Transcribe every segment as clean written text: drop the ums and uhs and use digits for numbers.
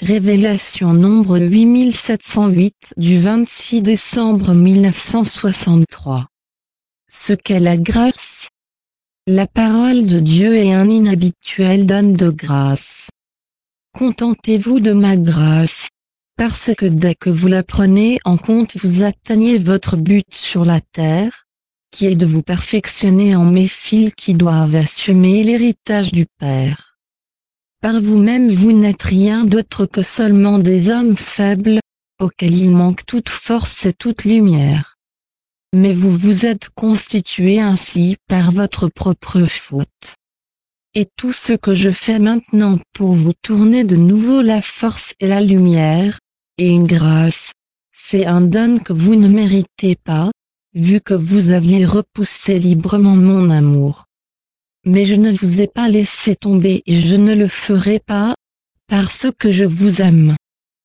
Révélation nombre 8708 du 26 décembre 1963. Ce qu'est la grâce. La parole de Dieu est un inhabituel don de grâce. Contentez-vous de ma grâce, parce que dès que vous la prenez en compte vous atteignez votre but sur la terre, qui est de vous perfectionner en mes fils qui doivent assumer l'héritage du Père. Par vous-même vous n'êtes rien d'autre que seulement des hommes faibles, auxquels il manque toute force et toute lumière. Mais vous vous êtes constitués ainsi par votre propre faute. Et tout ce que je fais maintenant pour vous tourner de nouveau la force et la lumière, et une grâce, c'est un don que vous ne méritez pas, vu que vous aviez repoussé librement mon amour. Mais je ne vous ai pas laissé tomber et je ne le ferai pas, parce que je vous aime.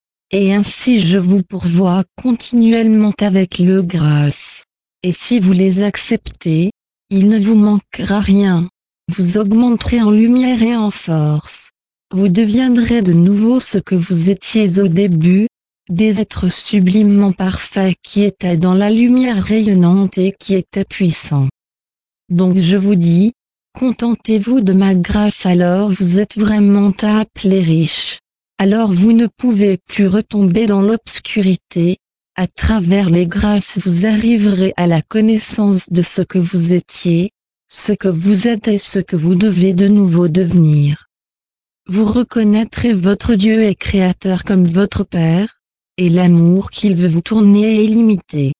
Et ainsi je vous pourvois continuellement avec le grâce. Et si vous les acceptez, il ne vous manquera rien. Vous augmenterez en lumière et en force. Vous deviendrez de nouveau ce que vous étiez au début, des êtres sublimement parfaits qui étaient dans la lumière rayonnante et qui étaient puissants. Donc je vous dis, contentez-vous de ma grâce alors vous êtes vraiment appelés riches. Alors vous ne pouvez plus retomber dans l'obscurité, à travers les grâces vous arriverez à la connaissance de ce que vous étiez, ce que vous êtes et ce que vous devez de nouveau devenir. Vous reconnaîtrez votre Dieu et Créateur comme votre Père, et l'amour qu'il veut vous tourner est illimité.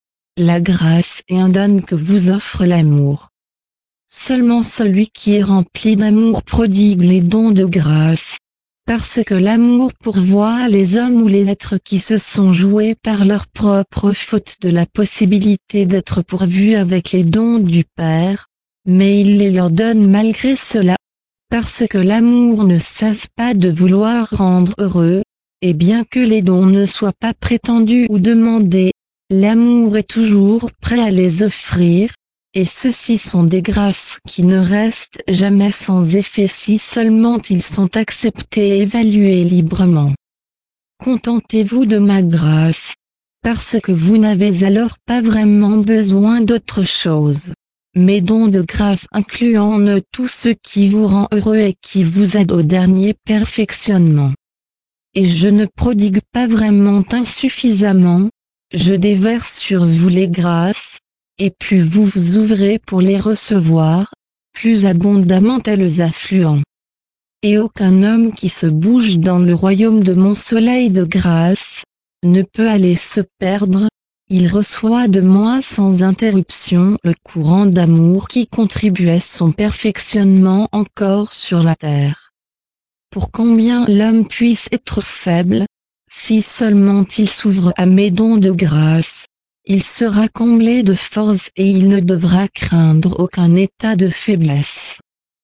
La grâce est un don que vous offre l'amour. Seulement celui qui est rempli d'amour prodigue les dons de grâce, parce que l'amour pourvoit les hommes ou les êtres qui se sont joués par leur propre faute de la possibilité d'être pourvus avec les dons du Père, mais il les leur donne malgré cela, parce que l'amour ne cesse pas de vouloir rendre heureux, et bien que les dons ne soient pas prétendus ou demandés, l'amour est toujours prêt à les offrir. Et ceux-ci sont des grâces qui ne restent jamais sans effet si seulement ils sont acceptés et évalués librement. Contentez-vous de ma grâce, parce que vous n'avez alors pas vraiment besoin d'autre chose. Mes dons de grâce incluant tout ce qui vous rend heureux et qui vous aide au dernier perfectionnement. Et je ne prodigue pas vraiment insuffisamment, je déverse sur vous les grâces, et plus vous vous ouvrez pour les recevoir, plus abondamment elles affluent. Et aucun homme qui se bouge dans le royaume de mon soleil de grâce, ne peut aller se perdre, il reçoit de moi sans interruption le courant d'amour qui contribue à son perfectionnement encore sur la terre. Pour combien l'homme puisse être faible, si seulement il s'ouvre à mes dons de grâce, il sera comblé de force et il ne devra craindre aucun état de faiblesse.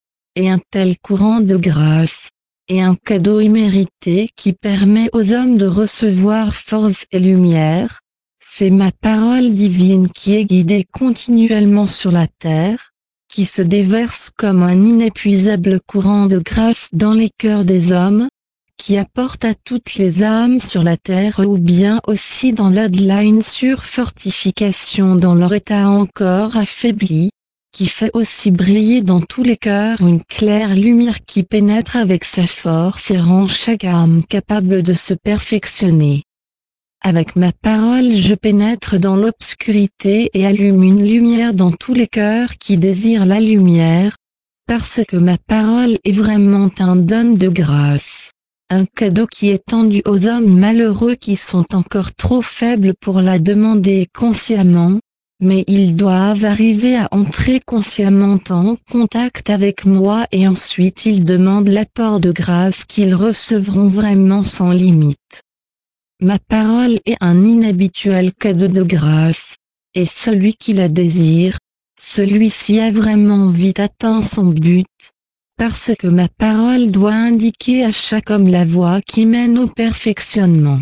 Et un tel courant de grâce, est un cadeau immérité qui permet aux hommes de recevoir force et lumière, c'est ma parole divine qui est guidée continuellement sur la terre, qui se déverse comme un inépuisable courant de grâce dans les cœurs des hommes, qui apporte à toutes les âmes sur la terre ou bien aussi dans l'au-delà une surfortification dans leur état encore affaibli, qui fait aussi briller dans tous les cœurs une claire lumière qui pénètre avec sa force et rend chaque âme capable de se perfectionner. Avec ma parole je pénètre dans l'obscurité et allume une lumière dans tous les cœurs qui désirent la lumière, parce que ma parole est vraiment un don de grâce. Un cadeau qui est tendu aux hommes malheureux qui sont encore trop faibles pour la demander consciemment, mais ils doivent arriver à entrer consciemment en contact avec moi et ensuite ils demandent l'apport de grâce qu'ils recevront vraiment sans limite. Ma parole est un inhabituel cadeau de grâce, et celui qui la désire, celui-ci a vraiment vite atteint son but. Parce que ma parole doit indiquer à chaque homme la voie qui mène au perfectionnement.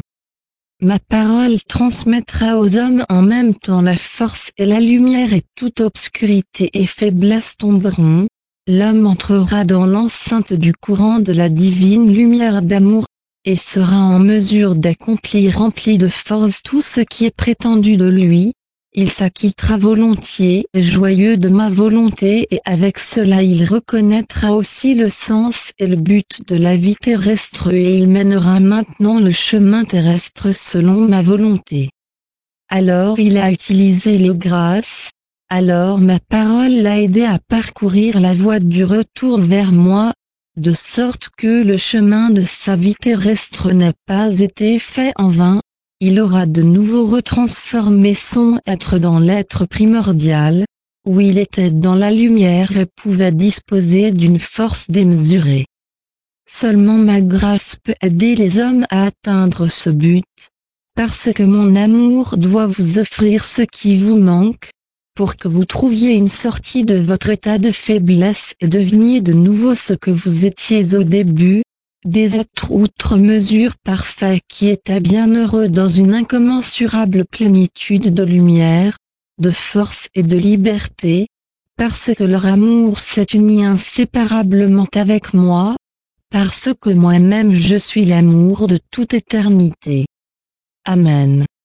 Ma parole transmettra aux hommes en même temps la force et la lumière et toute obscurité et faiblesse tomberont, l'homme entrera dans l'enceinte du courant de la divine lumière d'amour, et sera en mesure d'accomplir rempli de force tout ce qui est prétendu de lui. Il s'acquittera volontiers et joyeux de ma volonté, et avec cela il reconnaîtra aussi le sens et le but de la vie terrestre, et il mènera maintenant le chemin terrestre selon ma volonté. Alors il a utilisé les grâces, alors ma parole l'a aidé à parcourir la voie du retour vers moi, de sorte que le chemin de sa vie terrestre n'a pas été fait en vain. Il aura de nouveau retransformé son être dans l'être primordial, où il était dans la lumière et pouvait disposer d'une force démesurée. Seulement ma grâce peut aider les hommes à atteindre ce but, parce que mon amour doit vous offrir ce qui vous manque, pour que vous trouviez une sortie de votre état de faiblesse et deveniez de nouveau ce que vous étiez au début, des êtres outre mesure parfaits qui étaient bienheureux dans une incommensurable plénitude de lumière, de force et de liberté, parce que leur amour s'est uni inséparablement avec moi, parce que moi-même je suis l'amour de toute éternité. Amen.